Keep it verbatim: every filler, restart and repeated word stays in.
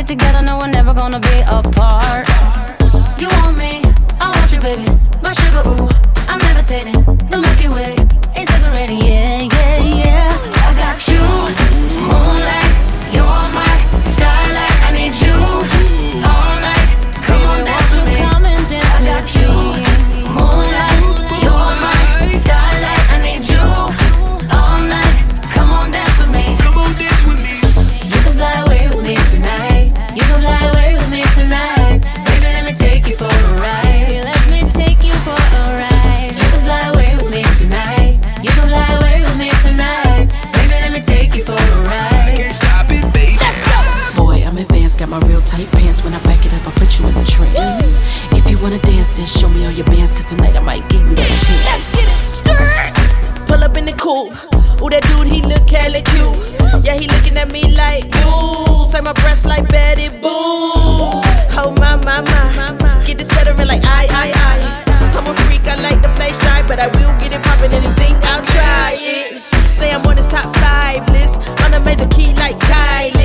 together, no, we're never gonna be apart. You want me, I want you, baby. My sugar, ooh, I'm levitating. The Milky Way is separating, yeah, yeah, yeah. I got you, moonlight, you're my starlight. I need you all night. Come on, dance with me. I got you, moonlight, you're my starlight. I need you all night. Come on, dance with me. Come on, dance with me. You can fly away with me tonight. You can fly away with me tonight. Baby, let me take you for a ride. Let me take you for a ride. You can fly away with me tonight. You can fly away with me tonight. Baby, let me take you for a ride. Can't stop it, baby. Let's go. Boy, I'm advanced, got my real tight pants. When I back it up, I put you in a trance. If you wanna dance, then show me all your bands, cause tonight I might give you that chance. Let's get it. Skirt. Pull up in the coupe. Ooh, that dude, he look hella cute. Yeah, he looking at me like, you. Say my breasts like Betty Boo. Oh, my, my, my. Get it stuttering like I, I, I. I'm a freak, I like to play shy, but I will get it poppin', anything, I'll try it. Say I'm on his top five list, on a major key like Kylie.